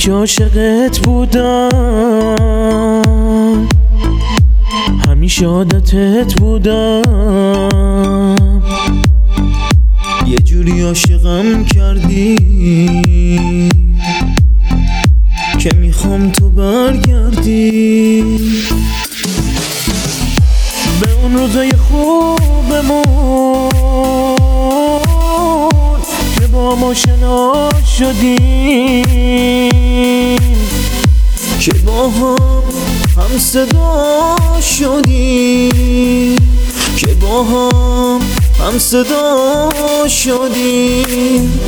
همیشه عاشقت بودم، همیشه عادتت بودم، یه جوری عاشقم کردی که میخوام تو برگردی به اون روزای خوبمون که با ما آشنا شدیم، که با هم صدا شدیم، که با هم صدا شدیم.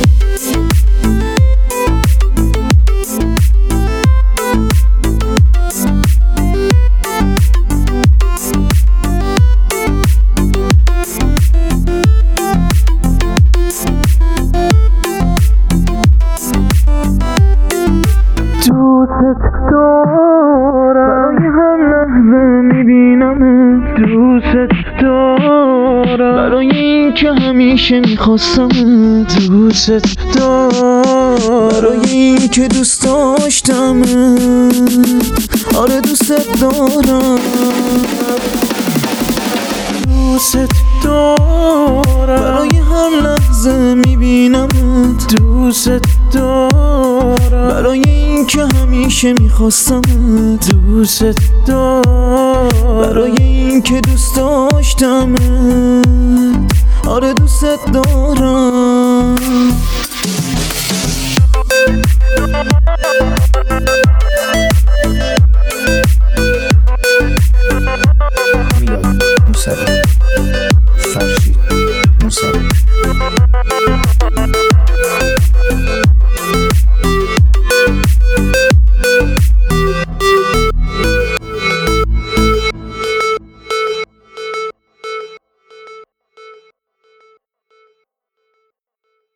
دوست دارم، برای هر لحظه میبینمت. دوست دارم، برای این که همیشه میخواستمت. دوست دارم، برای این که دوست داشتمت. آره دوست دارم، دوست دارم، برای هر لحظه میبینمت. دوست دارم، برای این که همیشه میخواستمت. دوست دارم، برای این که دوست داشتمت. آره دوست دارم.